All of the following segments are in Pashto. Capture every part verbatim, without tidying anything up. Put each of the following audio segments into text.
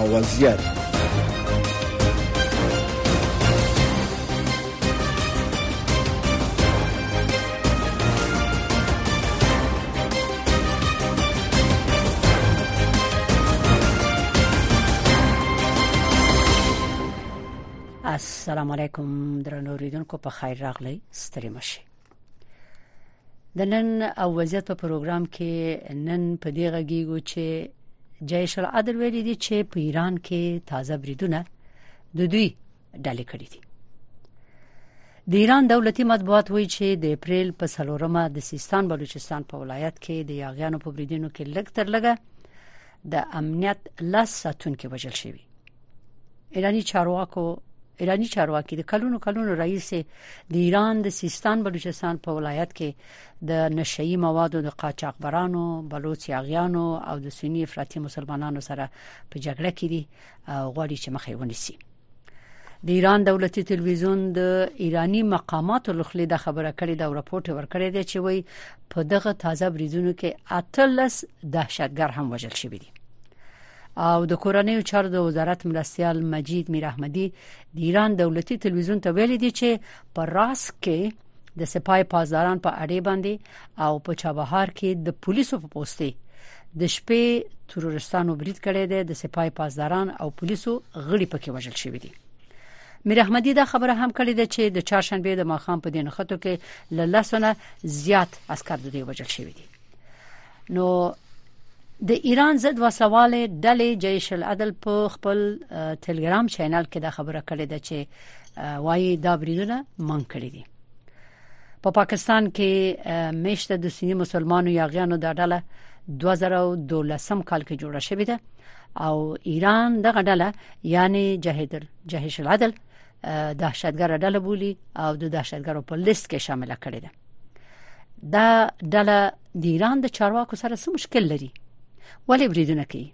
وضعیت. السلام علیکم درنو اوریدونکو، په خیر راغلی، ستړي مشئ. د نن او وضعیت په پروګرام کې نن په دې غږیږو چې جیش العدل ویلي دي چې په ایران کې تازه بریدونه د دوی ډلې کړې دي. د ایران دولتي مطبوعات وایي چې د اپریل په څلورمه د سیستان بلوچستان په ولایت کې د یاغیانو په بریدونو کې لږ تر لږه د امنیت لس ساتونکي وژل شوي. ایرانی چارواکو ایرانی چارواکي د کلونو کلونو رئیس د ایران د سیستان بلوچستان په ولایت کې د نشئی موادو د قاچاقبرانو، بلوچ یاغیانو او د سنی افراطي مسلمانانو سره په جګړه کې دي او غواړي چې مخه ونیسي. د ایران دولتي تلویزیون د ایرانی مقاماتو لخوا د خبره کړې دا راپورټ ورکړی دی چې وایي په دغه تازه بریدونو کې اتلس دهشتګر هم وژل شوي دي. او د کورنیو چارو د وزارت مرستیال مجید میر احمدی د ایران دولتي تلویزیون ته ویلي دي چې په راس کې د سپاه پاسداران په اړې باندې او په چابهار کې د پولیسو په پوسټي د شپې ترورستانو برید کړی دی. د سپاه پاسداران او پولیسو غړي پکې وژل شوي دي. میر احمدی دا خبره هم کړې ده چې د چهارشنبه د ماښام په دین خطو کې لسونه زیات عسكر د دوی وژل شوي دي. نو د ایران ضد وسواله ډلې جیش العدل په خپل ټلګرام چینل کې دا خبره کړې ده چې وايي دا بریدونه من کړی دي. په پا پاکستان کې میشته د سنی مسلمانانو یاغیانو د ډله دوه زره دولسم کال کې جوړه شوې ده او ایران دغه ډله یعنی جهاد جیش العدل دهشتګر ډله بولی او د دهشتګرو په لیست کې شامل کړي ده. دا ډله د ایران د چارواکو سره څه مشکل لري؟ ولی بریدونه کوي؟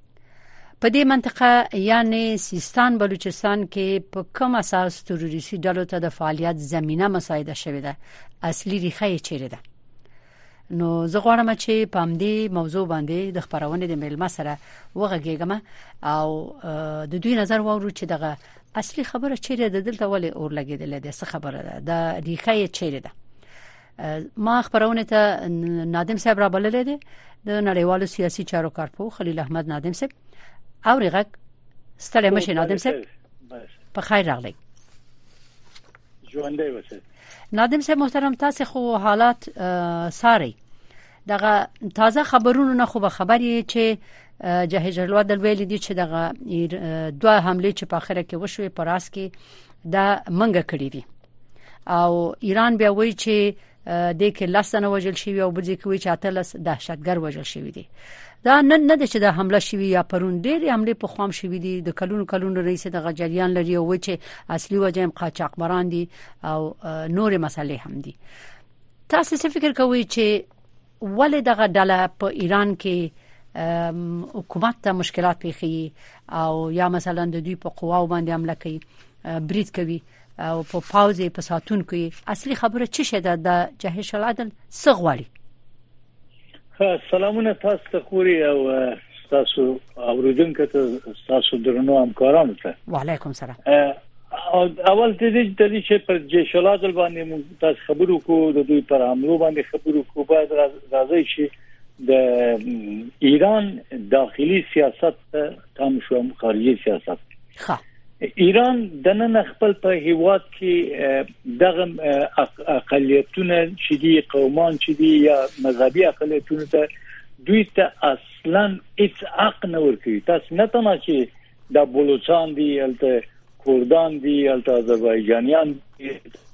په دې منطقه یعنی سیستان بلوچستان کې په کوم اساس تروریستي ډلو ته د فعالیت زمينه مساعده شوې ده؟ اصلي ریښه یې چیرې ده؟ نو زه غواړم چې په همدې موضوع باندې د خبرونه د ملما سره وغږیږم او د دوی نظر واورو چې دغه اصلي خبره چیرې ده، دلته ولې اور لګیدل ده، څه خبره ده، د ریښه یې چیرې ده. ما خبرونه ته نادم صاحب را بللې ده، د نړیوالو سیاسي چارو کارپو خلیل احمد نادم صاحب. او رغک ستړی مشه نادم صاحب، په خیر راغلی. ژوندۍ اوسئ. نادم صاحب محترم، تاسو خو حالات ساري دغه تازه خبرونو نه خو به خبري چې جهیز العدل ویلي دي چې دغه دوه حمله چې په اخره کې وشوي په راس کې دا منګه کړی دي او ایران بیا وایي چې د کې لاسنه وژل شوی او بځې کوي چې اتلس دهشتګر وژل شوی دي. دا نه نه چې د حمله شوی یا پرون ډېر حمله په خوام شوی دي، د کلونو کلونو رئیس د غجریان لري او چې اصلي وجه هم قاچاقبران دي او نور مسلې هم دي. تاسو څه فکر کوئ چې ولې دغه ډله په ایران کې حکومت ته مشکلات پیښي او یا مثلا د دوی په قواو باندې حمله کوي، برید کوي او په پاوزې په ساتون کې اصلي خبره څه شته د جهیش العدل څه غواړي؟ سلامونه تاسو ته خوري او تاسو اوریدونکو ته تاسو درنو همکارانو ته. وعلیکم السلام. اول دې دې چې پر جیش العدل باندې تاسو خبرو کو د دوی پر حملو باندې خبرو کو باید راځي چې د ایران داخلي سیاست تام شو خارجي سیاست. ښه ایران د نن خپل په هیواد کې دغه اقلیتونه چې دي، قومان چې دي یا مذهبي اقلیتونه ته دوی ته اصلا هیڅ حق نه ورکوي. تاسو نه تمه چې د بلوچستان دي، البته کردان دي، البته آذربایجانیان دي،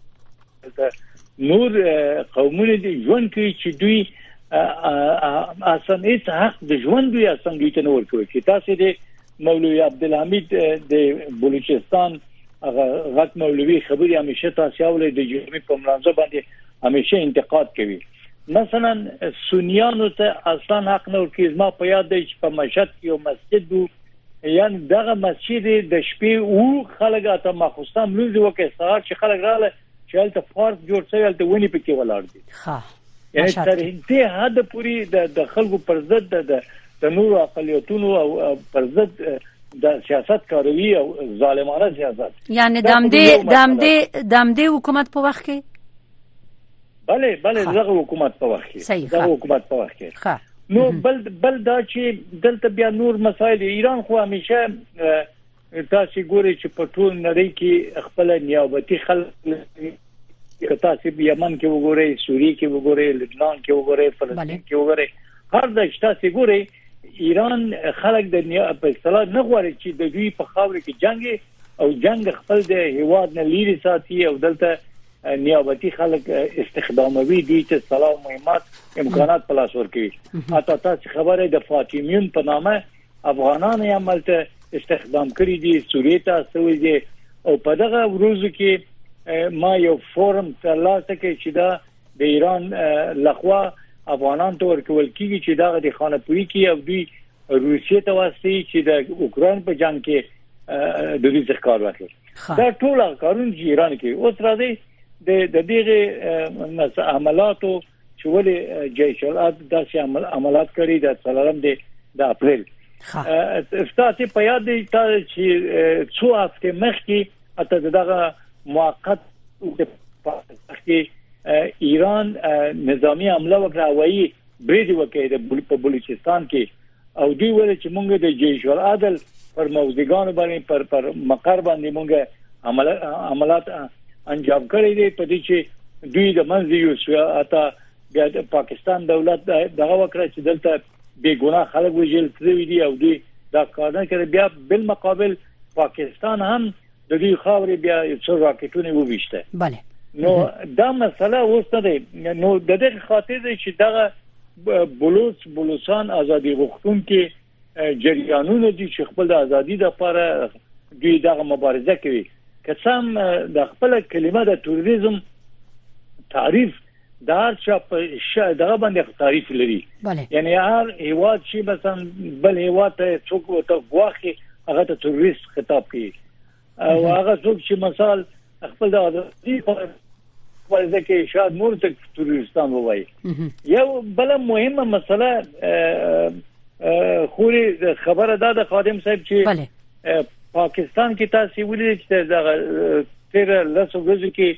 نور قومونه دي ژوند کوي چې دوی اصلا هیڅ حق د ژوند دوی اصلا دوی ته نه ورکوي. چې تاسو دې مولوی عبدالحمید د بلوچستان هغه غټ مولوی خبري همیشه تاسو اولې د جمعې په مناسبت باندې همیشه انتقاد کوي. مثلا سنیانو ته اصلا حق نه ورکوي. ما په یاد دی چې په مشهد کې یو مسجد وو، یعنی دغه مسجد د شپې او خلک ته مخصوصا منځ وکړي سهار چې خلک رااله چې هلته فرض جوړ شوی، هلته ونی پکې ولاړ دي. ها یعنی تر دې حد پورې د خلکو پر ضد د د نور اقلیتونو او پر ضد د سیاست کاروي او ظالمانه سیاست، یعنی دمدې دمدې دمدې حکومت په وخت کې بله بله دغه حکومت په وخت کې دغه حکومت په وخت کې نو بل بل دا چې دلته بیا نور مسایل ایران خو همیشه تاسو ګورئ چې په ټول نړۍ کې خپل نیابتي خلک تاسو یمن کې وګورئ، سوریه کې وګورئ، لبنان کې وګورئ، فلسطین کې وګورئ، هر ځای چې تاسو ګورئ ایران خلک د په اصطلاح نه غواړي چې د دوی په خاور کې جنگ او جنگ خپل د هیواد نه لري ساتي او دلته نیابتي خلک استخداموي دي چې سلام مهمات امکانات پلاس ورکوي. اته تاسو خبره د فاطمیون په نامه افغانان یې عملته استخدام کړی دي، سوریه ته سوي او په دغه ورځو کې ما یو فورم ترلاسه کړ چې دا د ایران لخوا افغانان ته ورکول کیږي چې دا د خانپوري کې او دوی روسیې ته واسي چې د اوکران په جنگ کې د دې څخه کار وکړي. دا ټول کارونه چې ایران کې اوس راځي د د دغه عملاتو چې ولې جیش العدل داسې عمل عملات کړی د څلورم د اپریل استاسي په یاد دي چې څو هفته مخکې اته دغه موقت د پاکستان ایران نظامی حمله وکړه هوایي برید وکړه په بلوچستان کې او دوی ویل چې موږ د جیش العدل پر موزګانو باندې پر پر مقر باندې موږ عملات انجام کړی دي په دې چې دوی د منځ یو شو اته بیا د پاکستان دولت دغه وکړه چې دلته بے ګناه خلک وژل کړی دي او دوی دا کار نه کړی. بیا بل مقابل پاکستان هم د دې خاورې بیا څو راکټونه وویشته. bale نو دا مسله اوس نه نو د دې خاطر چې دغه بلوچ بلوچستان ازادي غوښتونکي جریانونه دي چې خپل د ازادي لپاره دوی دغه مبارزه کوي. قسم د خپل کلمه د تروریزم تعریف دار چې په دغه باندې تعریف لري. یعنی هر هیواد چې مثلا بل هیواد ته څوک ته غواخي هغه ته تروریست خطاب کوي او هغه څوک چې مثلا خپل د ازادي ولې کې شاید نور ته تروریستان وایي. یو بل مهمه مسله خوري خبره ده د خادم صاحب چې پاکستان کې تاسو ویلي چې دغه تیر لاسو ورځې کې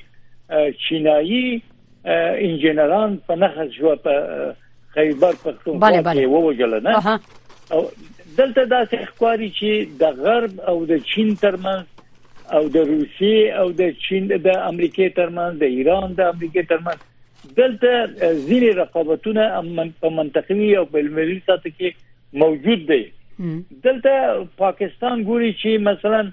چینایي انجنیران په نخښ شو په خیبر پختونخوا کې ووجل نه او دلته داسې ښکاري چې د غرب او د چین ترمنځ او د روسیې او د چین د امریکای ترمنځ د ایران د امریکای ترمنځ دلته ځینې رقابتونه په منطقي او په ملي سطح کې موجود دي. دلته پاکستان ګوري چې مثلا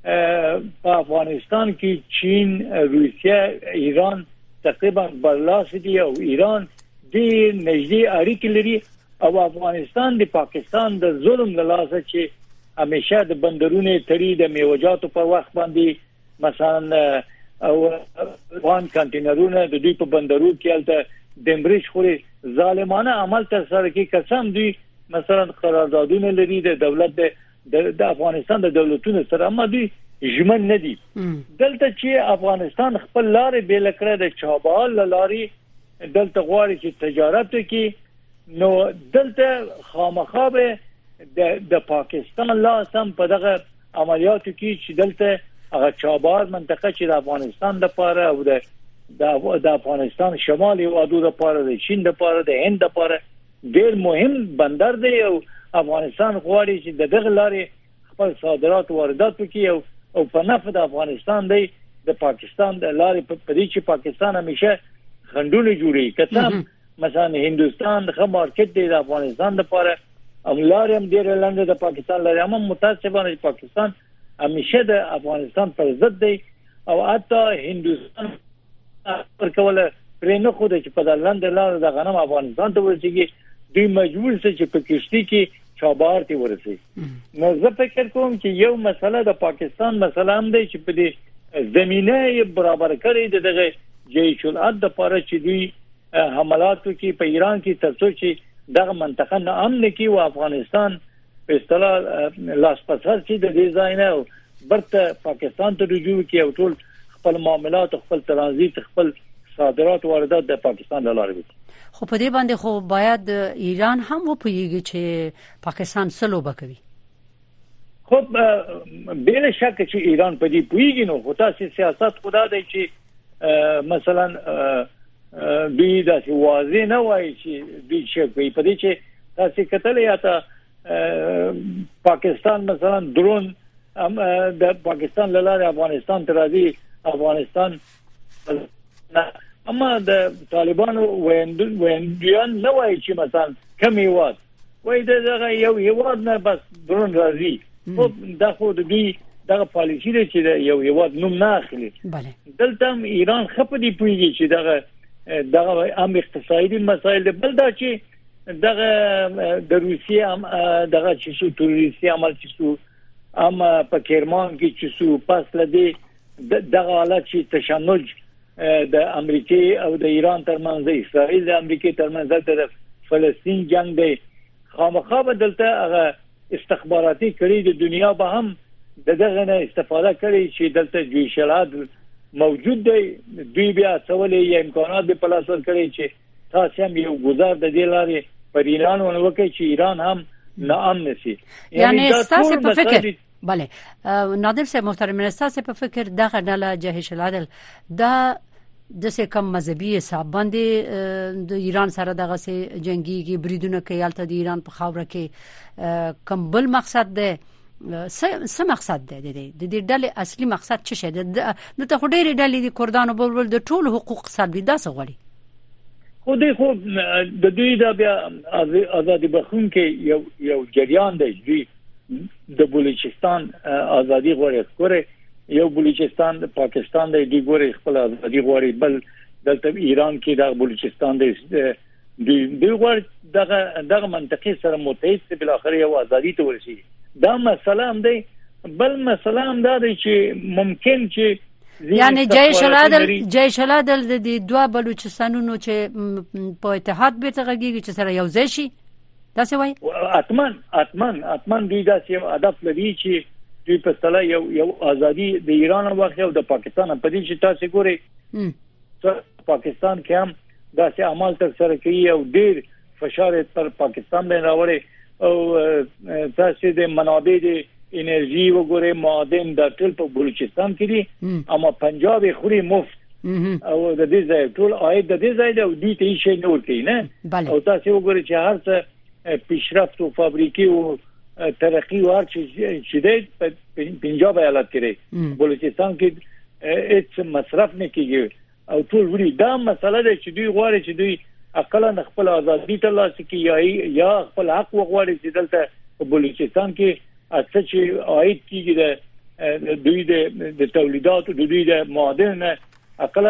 په افغانستان کې چین، روسیه، ایران تقریبا برلاس دي او ایران ډېر نږدې اړیکې لري او افغانستان د پاکستان د ظلم له لاسه چې همیشه د بندرونو تړي د میوجاتو په وخت باندې مثلا او وان کانټینرونه د دوی په بندرو کې الته دمبریش خوري ظالمانه عمل تر سره کې قسم دوی مثلا قراردادونه لري د دولت د افغانستان د دولتونو سره اما دوی ژمن نه دي. دلته چې افغانستان خپل لارې بیل کړه د چابهار لارې دلته غواړي چې تجارت وکړي نو دلته خامخابه د د پاکستان لاسم په دغه عملیاتو کې چې دلته هغه چابهار منطقه چې د افغانستان لپاره او د د افغانستان شمالي وادو لپاره د چین لپاره د هند لپاره ډېر مهم بندر دی او افغانستان غواړي چې د دغه لارې خپل صادرات او واردات وکړي او او په نفع د افغانستان دی د پاکستان د لارې په دې چې پاکستان همیشه خندونه جوړي کته مثلا هندستان د مارکیټ دی د افغانستان لپاره او لارې هم ډېر لاندې د پاکستان لارې هم متاسفانه پاکستان همیشه د افغانستان پر ضد دی او حتی هندستان پر کوله پرې نه خو د چې په لاندې لار د غنم افغانستان ته ورسیږي دوی مجبور شي چې په کشتي کې چابهار ته ورسي. نو زه فکر کوم چې یو مسله د پاکستان مسله هم دی چې په دې زمينه برابر کړي دغه جیش العدل لپاره چې دوی حملات کوي په ایران کې ترڅو چې دغه منطقه نه امن کی او افغانستان په اصطلاح لاس پسر چې د دې ځای نه برته پاکستان ته رجوع کوي او ټول خپل معاملات خپل ترانزیت خپل صادرات واردات د پاکستان له لارې. خو په دې باندې خو باید ایران هم وپوهیږي چې پاکستان سلو بکوي. خب بلا شک چې ایران په دې پویږي نو خو تاسو سیاست خدا دی چې مثلا دوی داسې واضح نه وایي چې دوی شک کوي په دې چې تاسو کتل یا ته پاکستان مثلا درون د پاکستان لاره افغانستان ته راځي افغانستان اما د طالبانو ویندویان نه وایي چې مثلا کم هیواد وایي دغه یو هیواد نه بس درون راځي خو دا خو د دوی دغه پالیسی دی چې یو هیواد نوم نه اخلي دلته ایران خپدي پویږي چې دغه دغه ام اقتصادي مسایل بل دا چې دغه د روسیې هم دغه چې شو تروریستي عمل چې شو اما په کرمان کې چې شو پس لدی دغه حالت چې تشنج د امریکای او د ایران ترمنځ اسرائیل د امریکای ترمنځ د فلسطین جنگ دی خامخا بدلته هغه استخباراتي کړي د دنیا به هم دغه نه استفاده کړي چې دلته جيش العدل موجود دی دوی بیا څولې یا امکانات به پلاس کړي چې تاسو هم یو گزار د دې لارې پر ایران ونوکي چې ایران هم ناامن شي یعنی تاسو په فکر بله نادر صاحب محترم تاسو په فکر دغه ډله جيش العدل دا د څه کم مذهبي حساب باندې د ایران سره دغه سي جنگي بریدونه کوي البته د ایران په خاوره کې کم بل مقصد ده څه مقصد ده د دې ډلې اصلي مقصد څه شه ده نو ته ډېرې ډلې د کردانو بلبل د ټول حقوق سلبي داسه غوړي خو دې خو د دوی د بیا ازادي بخون کې یو یو جریان دی دوی د بلوچستان ازادي غوړي کوي یو بلوچستان د پاکستان د دی ګوري خپل ازادي غوړي بل دلته ایران کې د بلوچستان د دوی دوی غوړي دغه دغه منطقي سره متحد بل اخر یو ازادي ته ورسي دا مسله هم دی بل مسله هم دا دی چې ممکن چې یعنی جيش العدل جيش العدل د دې دوه بلوچستانونو چې په اتحاد به تغږیږي چې سره یو ځای شي دا څه وایي اتمن اتمن اتمن دوی دا چې هدف لري چې دوی په ستله یو یو ازادي د ایران او واخیو د پاکستان په دې چې تاسو ګوري پاکستان کې هم دا چې عمل تر سره کوي او ډیر فشار پر پاکستان باندې راوړي او تاسو د منابع د انرژي وګورئ معادن د ټول په بلوچستان کې دي اما پنجاب خوري مفت او د دې ځای ټول عاید د دې ځای د دې ته شي نور کوي نه او تاسو وګورئ چې هر څه پیشرفت او فابریکې او ترقی ور چې د پنجاب ایالت کې بلوچستان کې هیڅ مصرف نه کیږي او ټول وړي دا مسله ده چې دوی غواړي چې دوی عقل خپل ازادي ترلاسه کړي یا یا خپل حق وغواړي چې دلته په بلوچستان کې اڅ چې عاید کیږي د دوی د تولیدات او دوی د معادن عقل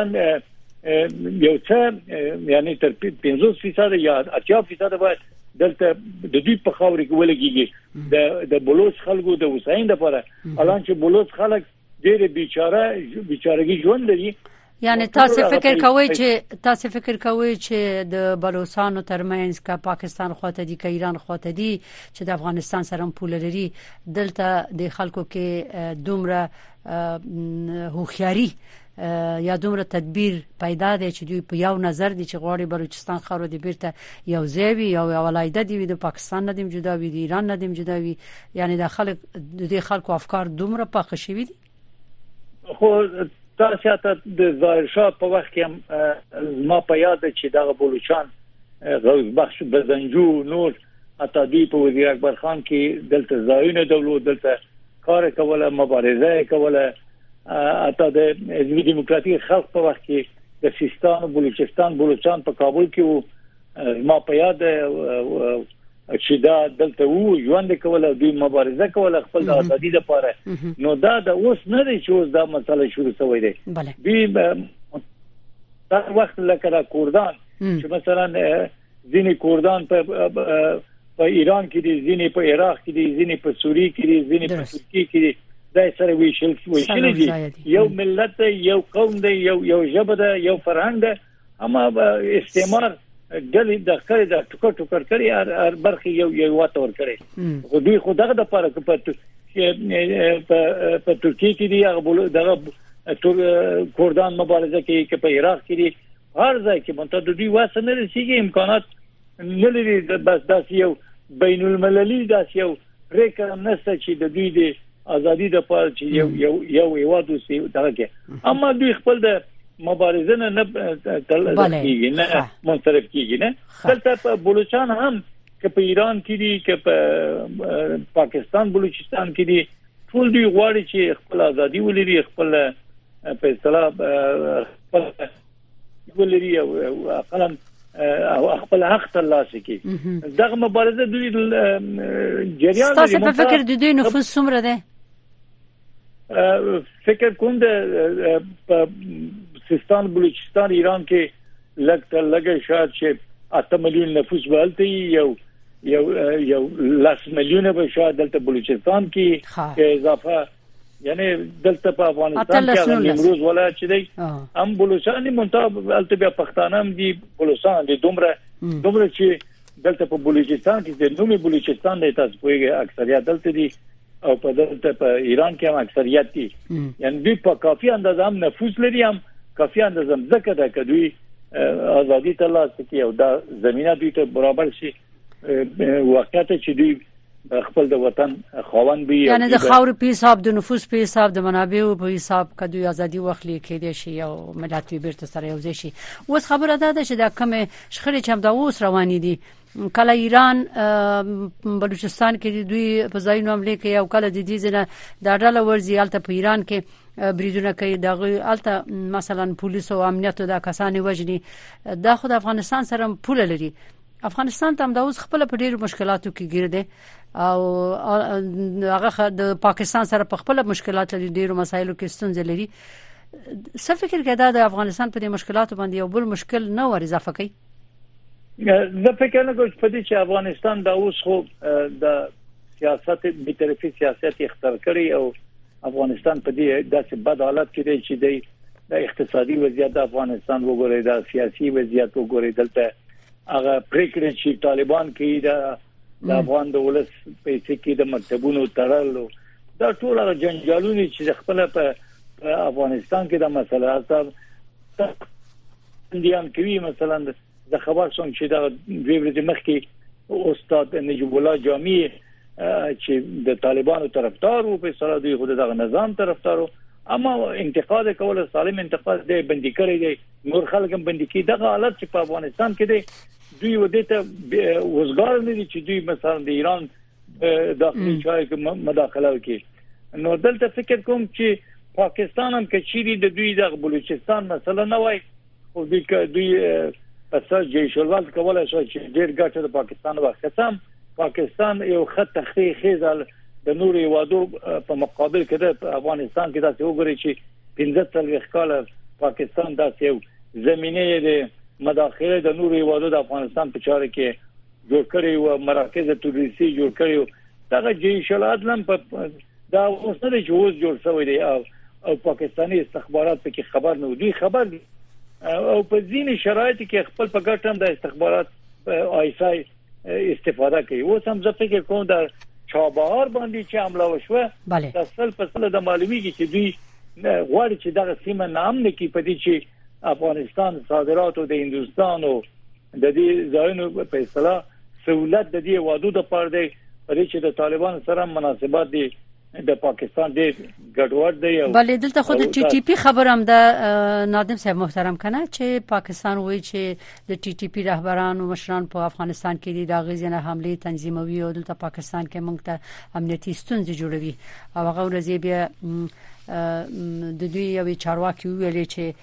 یو څه یعنی تر پنځوس فیصد یا اتیا فیصد باید دلته د دوی په خاورې کې ولګيږي د د بلوچ خلکو د حسین لپاره الان چې بلوچ خلک ډېر بیچاره بیچارهګي ژوند لري یعنی تاسو فکر کوئ چې تاسو فکر کوئ چې د بلوچستان ترمنځ کا پاکستان خواته دي کا ایران خواته دي چې د افغانستان سره پول لري دلته د خلکو کې دومره هوښیاري یا دومره تدبیر پیدا دی چې دوی په یو نظر دي چې غواړي بلوچستان خاور دی بیرته یو ځای یو ولایت دی د پاکستان نه دیم جدا وي د ایران نه دیم جدا وي یعنی د خلک د خلکو افکار دومره پاخه شوي دي خو تاسو ته د ظاهر شاه په وخت کې ما په یاد چې دغه بلوچستان غوث بخش بزنجو نور اته دی په وزیر اکبر خان کې دلته ځایونه دولت دلته کار کوله مبارزه کوله اته د حزب دیموکراتیک خلق په وخت کې د سیستان بلوچستان بلوچستان په کابل کې ما په یاد چې دا دلته وو ژوند کوله دوی مبارزه کوله خپل د ازادي لپاره نو دا د اوس نه دی چې اوس دا مسله شروع شوې ده دوی دا وخت لکه کردان چې مثلا ځینې کردان په په ایران کې دي ځینې په عراق کې دي ځینې په سوریه کې دي ځینې په ترکیه کې دي دا سره ویشل ویشل دي یو ملت یو قوم دی یو یو ژبه ده یو فرهنګ ده اما استعمار دلی د کړي د ټوکر ټوکر کړي هر برخه یو یو واته ور کړي خو دوی خو دغه د پاره په په ترکیه کې دی هغه دغه کردان مبارزه کوي چې په عراق کې دي هر ځای کې مونږ د دوی واسه نه رسیږي امکانات نه لري بس داس یو بین المللي داس یو پریکړه نشته چې د دوی د ازادي د پاره چې یو یو یو یوادو سي دغه کې اما دوی خپل د مبارزه نه کیږي نه منصرف کیږي نه دلته په بلوچستان هم که په ایران کې دي که په پاکستان بلوچستان کې دي ټول دوی غواړي چې خپل ازادي ولري خپل په اصطلاح خپل ولري او اقلا او خپل حق ترلاسه کړي دغه مبارزه دوی جریان تاسو په فکر د دوی نفوذ څومره ده فکر کوم د سیستان بلوچستان ایران کې لږ تر لږه شاید چې اته میلیون نفوس ولته یو یو یو لاس میلیونه به شاید دلته بلوچستان کې اضافه یعنی دلته په افغانستان کې امروز ولایت چې دی هم بلوچستان منتخب دلته بیا پښتانه هم دي بلوچستان دي دومره دومره چې دلته په بلوچستان کې د نومي بلوچستان د تاسو په اکثریت دلته دي او په دلته په ایران کې هم اکثریت دي یعنی دوی په کافي اندازه هم نفوذ لري هم کافي اندازه ځکه دا کدوې ازادي ترلاسه کوي او دا زمينه دوی ته برابر شي وخت چې دوی خپل د وطن خاوند وي یعنی د خاور په حساب د نفوس په حساب د منابعو په حساب کدوې ازادي وخلي کېدې شي او ملت بیرته سره یو ځای شي اوس خبره ده چې دا کومه شخړې چې هم دا اوس روانې دي کله ایران بلوچستان کې دوی په ځای نو عملي کوي او کله د دې ځنه د ډاله ورزي الته په ایران کې بریدونه کوي دغه الته مثلا پولیس او امنیت د کسانې وجني د خود افغانستان سره پول لري افغانستان ته هم د اوس خپل په ډیرو مشکلاتو کې ګرځي او هغه د پاکستان سره په خپل مشکلات لري ډیرو مسایلو کې ستونزې لري څه فکر کې دا د افغانستان په دې مشکلاتو باندې یو بل مشکل نه ور اضافه کوي زه فکر نه کوم چې په افغانستان د اوس خو د سیاست به طرفي سیاست اختیار کړی او افغانستان په دې داسې بد حالت کې دی چې د اقتصادي وضعیت د افغانستان وګورئ د سیاسي وضعیت وګورئ دلته هغه پریکړه چې طالبان کوي د د افغان دولت پیسې کې د مکتبونو تړل دا ټول هغه جنجالونه چې خپل په افغانستان کې د مسله تاسو اندیان کوي مثلا د خبر څنګه چې دا دوی ورځې مخکې استاد نجیب الله جامی چې د طالبانو طرفدار او په سره دوی خود دغه نظام طرفدار اما انتقاد کول سالم انتقاد دی بندي کړی دی نور خلک هم بندي کړي دغه حالت چې په افغانستان کې دی دوی ودته وزګار نه دي چې دوی مثلا د ایران داخلي چای کې مداخله وکړي نو دلته فکر کوم چې پاکستان هم کچيري د دوی د بلوچستان مثلا نه وای او دوی دوی پس جيش الوال کولای شي چې ډېر ګټه د پاکستان واخلم پاکستان یو خط تخریخ خېزل د نوري وادو په مقابل کې د افغانستان کې داسې وګوري چې پنځه څلوېښت کال پاکستان داسې یو زمينه د مداخله د نوري وادو د افغانستان په چاره کې جوړ کړی او مراکز تدریسي جوړ کړی دا جيش العدل په دا اوس نه جوړ جوړ شوی دی او او پاکستاني استخبارات په کې خبر نه دی خبر دی او په ځینې شرایطو کې خپل په ګټه هم د استخبارات آیسای استفاده کوي اوس هم زه فکر کوم دا چابهار باندې چې حمله وشوه د اصل په اصل د معلومیږي چې دوی غواړي چې دغه سیمه نام نه کې پدې چې افغانستان صادراتو د هندستان او د دې ځایونو په اصطلاح سہولت د دې وادو د پاره دی پرې چې د طالبان سره مناسبات دي د پاکستان د ګډوډ دی بلې دلته خود ټي ټي پی خبرم د نادم صاحب محترم کنه چې پاکستان وایي چې د ټي ټي پی رهبران او مشران په افغانستان کې د غزنه حمله تنظیموي او دلته پاکستان کې موږ ته امنیتي ستونزې جوړوي او هغه ورځې بیا د دوی یو چارواکي ویلي چې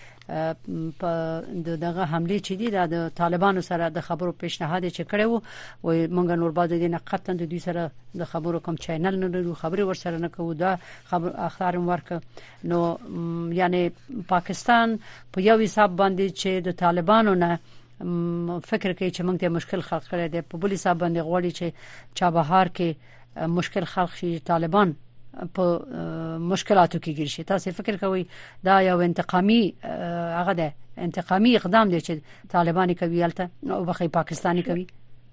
په دغه حمله چې دي د طالبانو سره د خبرو پیشنهاد چې کړو وي مونږ نور بعد د نقطه د دوی سره د خبرو کوم چینل نه لرو خبري ورسره نه کوو دا خبر اخبار ورک نو یعنی پاکستان په یو حساب باندې چې د طالبانو نه فکر کوي چې موږ ته مشکل خلق کړی دی په بل حساب باندې غواړي چې چابهار کې مشکل خلق شي طالبان په مشکلاتو کې ګیر شي تاسو فکر کوئ دا یو انتقامي هغه ده انتقامي اقدام دی چې طالبان کوي الته او بخي پاکستاني کوي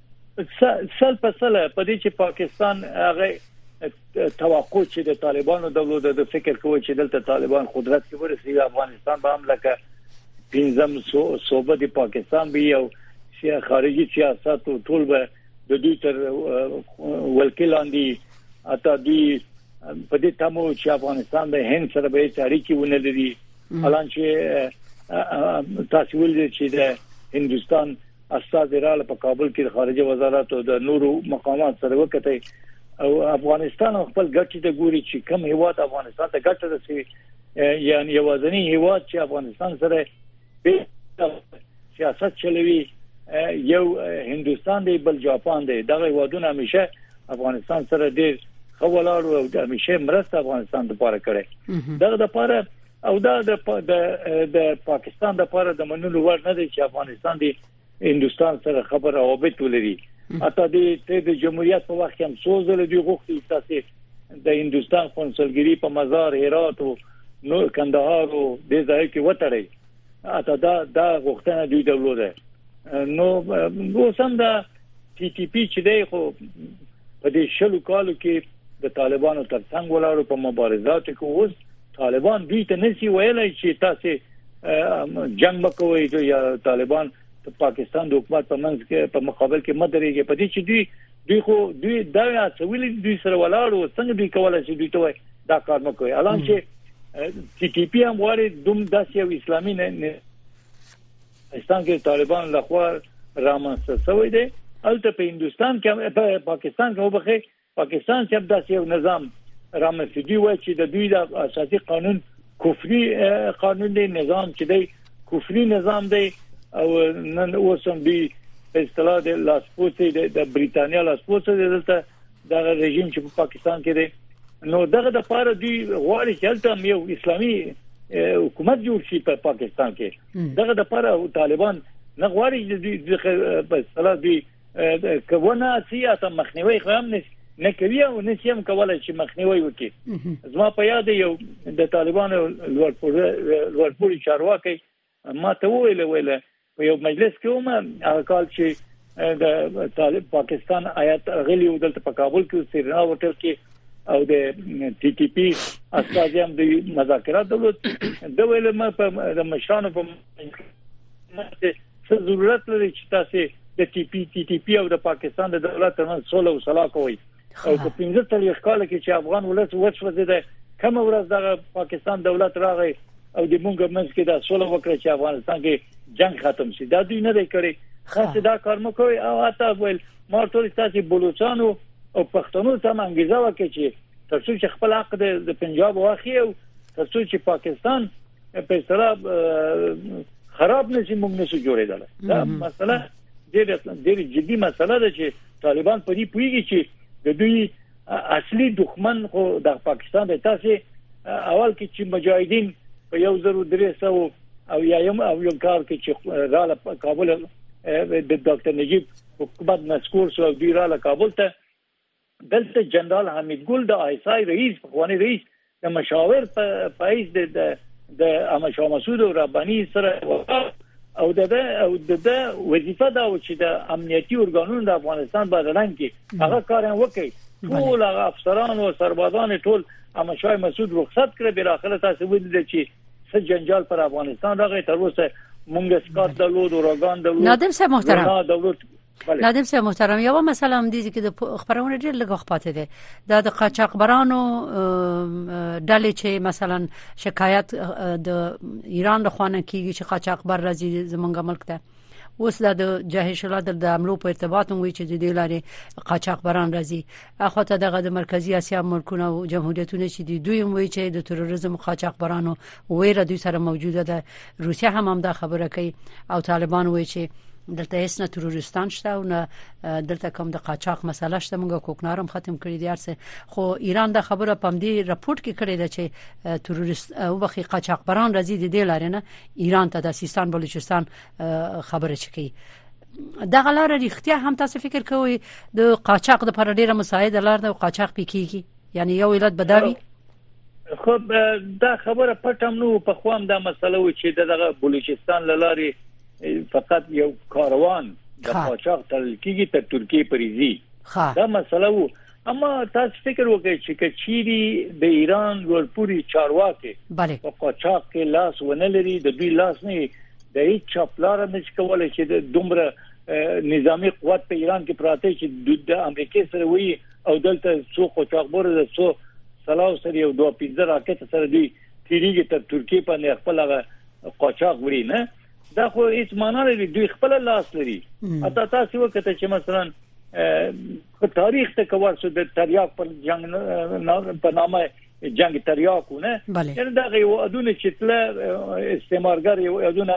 سل په سل په دې چې پاکستان هغه توقع چې د طالبانو دولت د فکر کوي چې دلته طالبان قدرت کې ورسیږي افغانستان به هم لکه پنځم صوبه د پاکستان به یو خارجي سیاست او ټول به د دوی تر ولکلاندي اته دوی په دې تمو چې افغانستان د هند سره به اړیکې ونه لري الان چې تاسو ولې چې د هندستان استاد رااله په کابل کې خارجه وزارت او د نورو مقامات سره وکړي او افغانستان خپل ګټې ته ګوري چې کوم هیواد افغانستان ته ګټه رسوي یعنی یوازنی هیواد چې افغانستان سره به سیاست چلوي یو هندستان دی بل جاپان دی دا هیوادونه همیشه افغانستان سره ډېر خولار او همیشه مرسته افغانستان لپاره کړي دا د لپاره او دا د د پاکستان لپاره د منلو وړ نه دی چې افغانستان دی هندستان سره خبره او به ولري اته د جمهوریت په وخت هم سوزل دی غوښتي تاسو د هندستان قونسلګری په مزار هرات او نور کندهار او د ځای کې وټړي اته دا دا غوښتنه دوی درلوده نو اوسم دا ټي ټي پی چې دی خو په دې شلو کالو کې د طالبانو ترڅنګ ولاړو په مبارزاتو کې اوس طالبان دوی ته نسی ویلای چې تاسو جنگ وکوي یا طالبان پاکستان د حکومت په منځ کې په مقابل کې مدريږي په دې چې دوی دوی خو دوی دا څولې دوی سره ولاړو څنګه دوی کولای شي دوی ته دا کار نه کوي الان چې ټي ټي پی هم واري دوم داسې یو اسلامي نه پاکستان کې طالبان لخوا رامنځته شوی دی البته په هندستان کې په پاکستان کې وبخې پاکستان چې داسې یو نظام رامنځته دی وای چې د دوی د اساسي قانون کفري قانون دی نظام چې دی کفري نظام دی او نن اوسم دی په اصطلاح د لاسپوڅي د بریتانیا لاسپوڅي دلته د رژیم چې په پاکستان کې دی نو دغه د پاره دی غواړي چې تل یو اسلامي حکومت جوړ شي په پاکستان کې دغه د پاره طالبان نه غواړي چې په اصطلاح دی کوونه سیاسه مخنیوي خام نه کوي او نه سیم کولای چې مخنیوي وکړي زما په یاد یو د طالبانو لوړپوړي چارواکي ما ته ویل ویل په یو مجلس کې هم هغه کال چې د طالب پاکستان آیات غلي ودلته په کابل کې سیرنا هوټل کې او د ټي ټي پی استازیان د مذاکرات دولت د ویل ما په د مشرانو په څه ضرورت لري چې تاسو د ټي پی ټي ټي پی او د پاکستان د دولت ترمنځ سوله او صلاح کوي او په پنځه تاریخ کال کې چې افغان ولس وښوځي د کوم ورځ د پاکستان دولت راغی او د مونږ منځ کې دا سوله وکړه چې افغانستان کې جنگ ختم شي دا دوی نه دی کړی خاص دا کار مو کوي او اته ول ما ټول تاسو بلوچستان او پښتنو ته انګیزه وکړي چې تاسو چې خپل حق د پنجاب واخی او تاسو چې پاکستان په اصطلاح خراب نشي موږ نشو جوړېدل دا مسله ډېر ډېر جدي مسله ده چې طالبان په دې پوهیږي چې د دوی اصلي دښمن خو د پاکستان د تاسو اول کې چې مجاهدین په یو زرو درې سو او یایم او یو کار کې چې رااله کابل د ډاکټر نجیب حکومت مسکور شو دی رااله کابل ته دلته جنرال حمید ګل د آیسای رئیس خواني رئیس د مشاور په پایز د د امشا مسعود ربانی سره او د او د وظیفه دا و چې د امنیتي ارګانونو د افغانستان بدلن کې هغه کار وکړي ټول هغه افسران او سربازان ټول امشا مسعود رخصت کړ بل اخر تاسو ودل چې څه جنجال پر افغانستان راغی تر اوسه مونږ سکات دلود اورګان دلود نادم صاحب محترم دولت نادم صاحب محترم یو مسله هم دي چې د خبرونه ډېر لږ خپاته ده دا د قاچاقبرانو ډلې چې مثلا شکایت د ایران له خوانه کیږي چې قاچاقبر راځي زمونږ ملک ته اوس د جهش الله د عملو په ارتباط وي چې د دې لارې قاچاقبران راځي اخوته دغه د مرکزی اسیا ملکونو او جمهوریتونو چې دوی هم وایي چې د تروریزم قاچاقبرانو ویره دوی سره موجوده ده روسیا هم هم دا خبره کوي او طالبان وایي چې دلته هیڅ نه تروریستان شته او نه دلته کوم د قاچاق مسله شته موږ کوکنارم ختم کړی دی ارسه خو ایران دا خبره پم دی راپورټ کې کړی ده چې تروریست او بخي قاچاقبران راځي د دې لارې نه ایران ته د سیستان بلوچستان خبره چکی دا غلار اړتیا هم تاسو فکر کوئ د قاچاق د پر ډیره مساعده لار د قاچاق پکېږي یعنی یو علت بداوي خو دا خبره پټم نو په خوام دا مسله و چې دغه بلوچستان لاري فقط یو کاروان د قاچاق تل کېږي تر ترکیه پریزي دا مسله و اما تاسو فکر وکړئ چې کچيري د ایران ورپوري چارواکي په قاچاق کې لاس ونه لري د دوی لاس نه د هیڅ چاپلار نه کولای چې د دومره نظامی قوت په ایران کې پراته چې د امریکای سره وي او دلته څو قاچاقبر د څو سلاو سره یو دوه پنځه راکټ سره دی تیریږي تر ترکیه باندې خپل قاچاق وړي نه دا خو هیڅ معنا لري دوی خپل لاس لري اته تاسو وکړه چې مثلا تاریخ ته کور شو د تریاک پر جنگ په نامه جنگ تریاکونه یعنی دا یو ادونه چې تل استعمارګر یو ادونه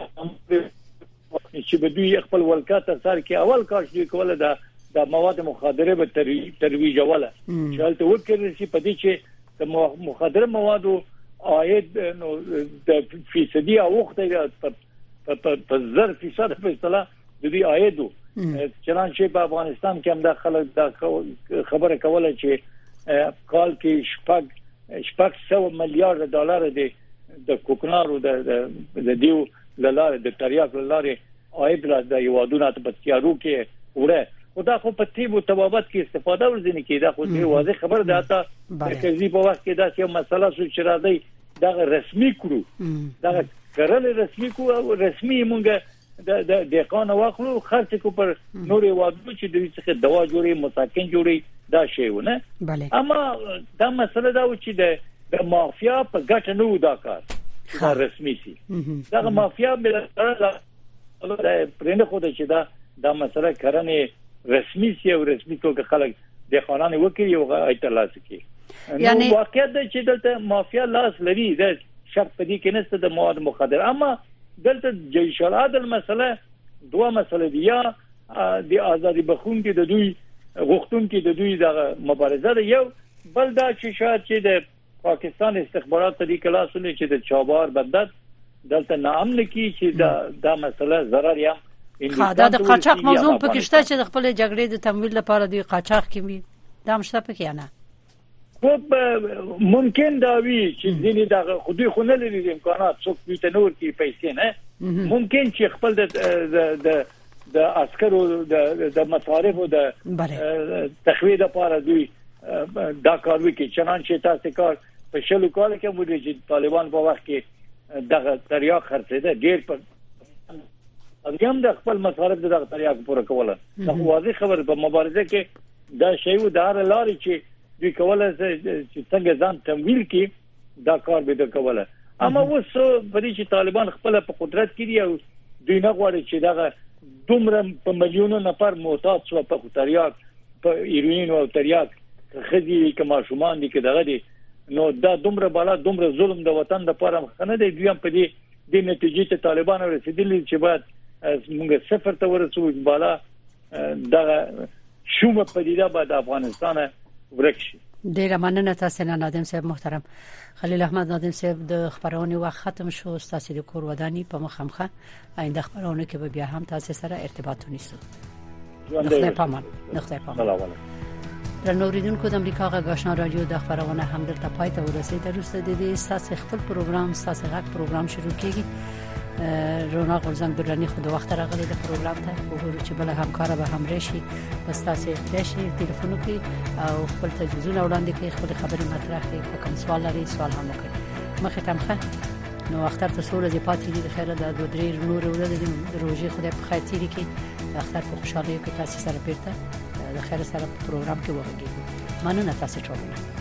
چې به دوی خپل ولکات سره کې اول کاش دوی کوله دا د مواد مخدره به ترویج اوله چې هلته وکړي چې په دې چې د مخدره موادو عاید نو د فیصدي اوخته په زر فیصد په اصطلاح د دې عاید چنانچه په افغانستان کې هم د خلک دا خبره کوله چې کال کې شپږ شپږ سو میلیارډ ډالر د کوکنارو د دیو لاره د تریاک لاره عاید را د یوادونه په تیارو کې وړه خدا خو په تیبو تبابت کې استفاده ورزنه کې دا خو دې واضح خبر ده تا مرکزی په وخت کې دا چې مسله سو چې را دی دا رسمي کړو دا کرل رسمي کو رسمي مونږه د د دقانه واخلو خرڅ کو پر نورې وادو چې دوی څخه دوا جوړي مساکن جوړي دا شی ونه اما دا مسله دا و چې د د مافیا په ګټه نو دا کار دا رسمي سي دا مافیا بل سره دا پرنه خو د چې دا دا مسله کرنه رسمي سي او رسمي توګه خلک د قانون وکړي او اعتراض کوي یعنی واقعیت چې دلته مافیا لاس لري د شرط پدې کې نشته د مواد مخدر اما دلته جيش العدل مسله دوه مسله دي یا د ازادي بخون کې د دوی غوښتون کې د دوی د مبارزه ده یو بل دا چې شاید چې د پاکستان استخبارات دې کلاسونه چې د چابهار بدد دلته نام لکی چې دا دا مسله ضرر یا دا د قاچاق موضوع پکې شته چې د خپل جګړې د تمویل لپاره د قاچاق کې دا مشته پکې نه خو ممکن دا وی چې ځینې د خودي خونه لري امکانات څوک وي نور کې پیسې نه ممکن چې خپل د د د عسکرو د د مصارف او د تخوید لپاره دوی دا کار وکړي چنانچه تاسو کار په شلو کال کې مو چې طالبان په وخت کې دغه تریاق خرڅېده ډېر په اګم د خپل مصارف دغه تریاق پوره کوله دا واضح خبر په مبارزه کې دا شی و دار لاري چې دوی کوله چې څنګه ځان تمویل کې دا کار به د کوله اما اوس په دې چې طالبان خپل په قدرت کې دي او دوی نه غواړي چې دغه دومره په میلیونونو نفر محتاج شو په تریاق په ایروین او تریاق خدي کما شومان دي کې دغه دي نو دا دومره بالا دومره ظلم د وطن لپاره خنه دی دوی هم په دې د نتیجې ته طالبان رسیدلی چې بعد موږ صفر ته ورسو بالا دغه شومه پدیده بعد افغانستان ورکشي ډیره مننه تاسو نه نادم صاحب محترم خلیل احمد نادم صاحب د خبرونه وخت ختم شو تاسو د کور ودانی په مخامخه آینده خبرونه کې به بیا هم تاسو سره ارتباط ونیسو نخله پامان نخله پامان در نوریدونکو د امریکا غږ آشنا رادیو د خبرونه هم دلته پای ته ورسید وروسته د دې تاسو خپل پروګرام تاسو غږ پروګرام شروع کیږي رونق ورزنګ برانی خو د وخت راغلی د پروګرام ته وګورو چې بل همکار به هم راشي بس تاسو راشي ټلیفون کې او خپل تجهیزونه وړاندې کوي خپل خبرې مطرح کوي په کوم سوال لري سوال هم وکړي مخه تمخه نو اختر ته سوله دې پاتې دي خیره د دوه درې نور ورځې د روزي خدای په خیر تیری کې اختر په خوشاله کې تاسو سره پیرته د خیر سره پروګرام کې وګورئ مننه تاسو ټول